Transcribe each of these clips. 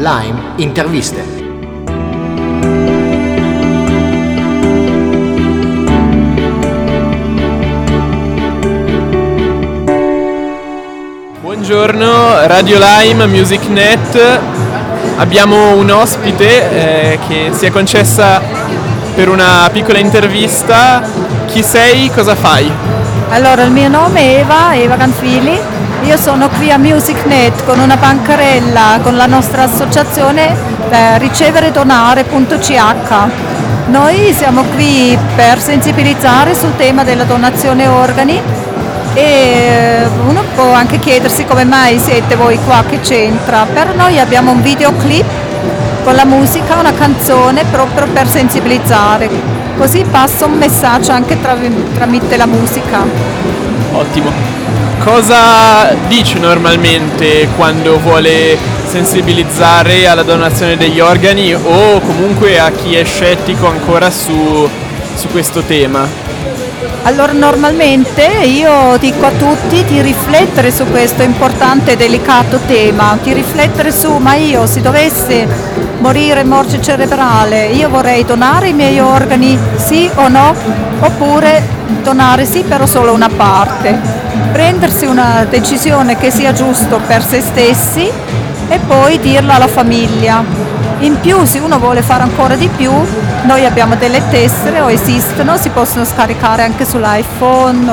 Lime Interviste. Buongiorno, Radio Lime Music Net. Abbiamo un ospite che si è concessa per una piccola intervista. Chi sei? Cosa fai? Allora, il mio nome è Eva Canfili, io sono qui a Music Net con una bancarella con la nostra associazione riceveredonare.ch. Noi siamo qui per sensibilizzare sul tema della donazione organi e uno può anche chiedersi come mai siete voi qua, che c'entra. Per noi abbiamo un videoclip con la musica, una canzone proprio per sensibilizzare, così passa un messaggio anche tramite la musica. Ottimo. Cosa dice normalmente quando vuole sensibilizzare alla donazione degli organi o comunque a chi è scettico ancora su questo tema? Allora, normalmente io dico a tutti di riflettere su questo importante e delicato tema, di riflettere su, ma io se dovesse morire morte cerebrale, io vorrei donare i miei organi, sì o no? Oppure donare sì però solo una parte, prendersi una decisione che sia giusto per se stessi e poi dirla alla famiglia. In più, se uno vuole fare ancora di più, noi abbiamo delle tessere o esistono, si possono scaricare anche sull'iPhone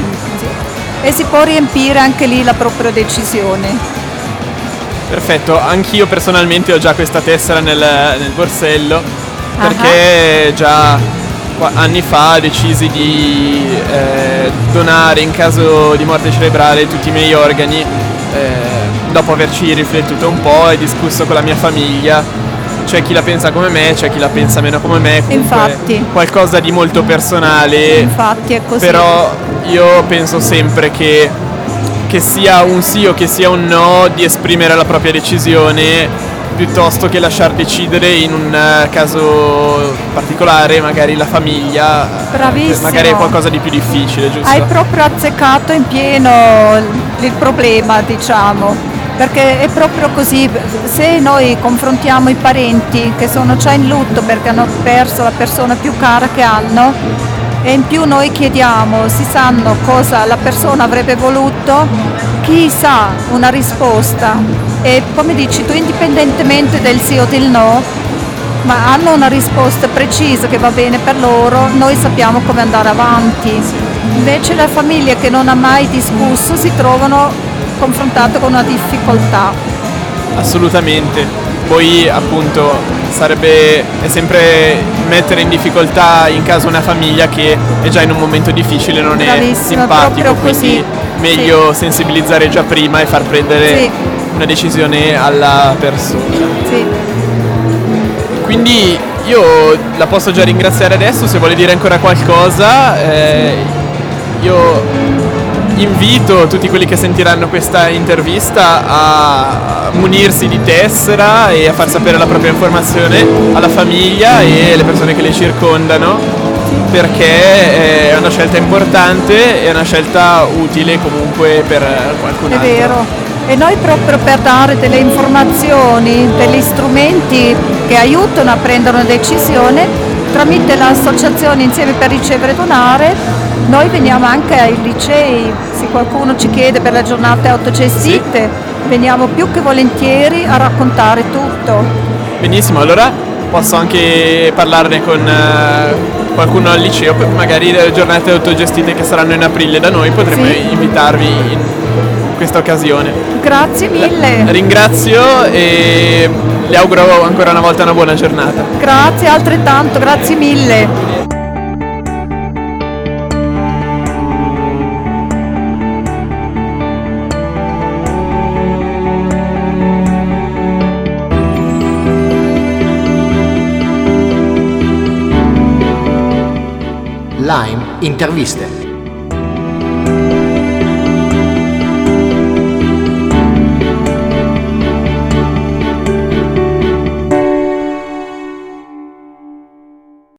e si può riempire anche lì la propria decisione. Perfetto, anch'io personalmente ho già questa tessera nel borsello perché già anni fa decisi di donare in caso di morte cerebrale tutti i miei organi, dopo averci riflettuto un po' e discusso con la mia famiglia. C'è chi la pensa come me, c'è chi la pensa meno come me, Infatti. Qualcosa di molto personale. Infatti è così. Però io penso sempre che sia un sì o che sia un no, di esprimere la propria decisione piuttosto che lasciar decidere in un caso particolare magari la famiglia. Bravissimo. Magari è qualcosa di più difficile, giusto? Hai proprio azzeccato in pieno il problema, diciamo. Perché è proprio così, se noi confrontiamo i parenti che sono già in lutto perché hanno perso la persona più cara che hanno e in più noi chiediamo, si sanno cosa la persona avrebbe voluto, chi sa una risposta e come dici tu, indipendentemente del sì o del no, ma hanno una risposta precisa che va bene per loro, noi sappiamo come andare avanti. Invece le famiglie che non ha mai discusso si trovano confrontate con una difficoltà. Assolutamente. Poi appunto è sempre mettere in difficoltà in caso una famiglia che è già in un momento difficile, non è simpatico, quindi meglio sensibilizzare già prima e far prendere una decisione alla persona. Sì. Quindi io la posso già ringraziare adesso, se vuole dire ancora qualcosa. Io invito tutti quelli che sentiranno questa intervista a munirsi di tessera e a far sapere la propria informazione alla famiglia e alle persone che le circondano, perché è una scelta importante, è una scelta utile comunque per qualcun altro. È vero. E noi proprio per dare delle informazioni, degli strumenti che aiutano a prendere una decisione, tramite l'associazione Insieme per ricevere e donare, noi veniamo anche ai licei, se qualcuno ci chiede per le giornate autogestite, veniamo più che volentieri a raccontare tutto. Benissimo, allora posso anche parlarne con qualcuno al liceo, magari le giornate autogestite che saranno in aprile da noi, potremmo invitarvi in questa occasione. Grazie mille. Ringrazio e le auguro ancora una volta una buona giornata. Grazie altrettanto, grazie mille. Lime Interviste.